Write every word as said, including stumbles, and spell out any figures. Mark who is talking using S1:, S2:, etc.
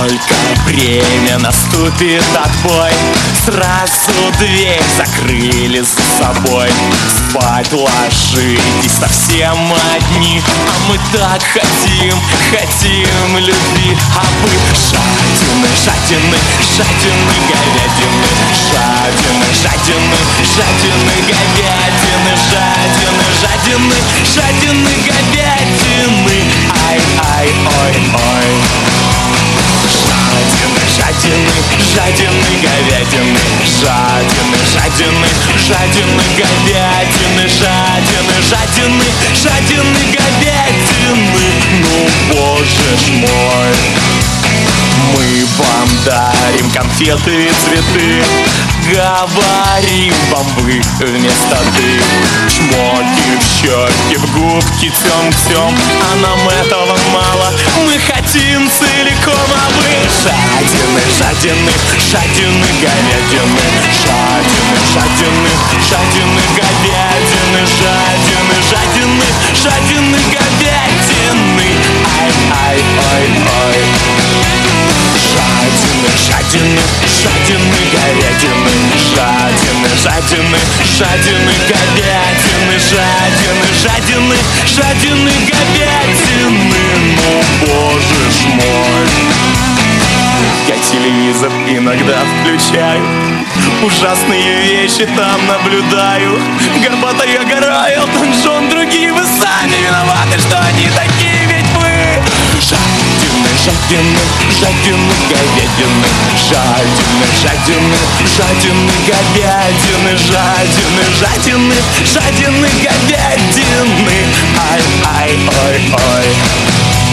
S1: только время наступит отбой, сразу дверь закрыли за собой. Спать ложитесь совсем одни, а мы так хотим, хотим любви. А вы жадины, жадины, жадины говядины, жадины, жадины, жадины говядины, жадины, жадины, жадины говядины. Ай, ай, ой, ой. Жадины, жадины, жадины говядины, жадины, жадины, жадины говядины, жадины, жадины, жадины говядины. Ну, боже ж мой. Мы вам дарим конфеты и цветы, говорим вам вы вместо ты. Чмоки в щеки, в губки тем-тем, а нам этого мало, мы хотим целиком. А вы жадины, жадины, жадины говядины, жадины, жадины, жадины говядины, жадины, жадины, жадины говядины. Ай, ай, ой, ой. Жадины, жадины, жадины говядины, жадины, жадины, жадины говядины, жадины, жадины, жадины говядины. Ну, боже ж мой. Я телевизор иногда включаю, ужасные вещи там наблюдаю. Горбатая гора, Элтон Джон, другие. Вы сами виноваты, что они такие, ведь вы жадины, жадины, жадины говядины, жадины, жадины, жадины говядины, жадины, жадины, жадины говядины. Ай, ай, ой, ой.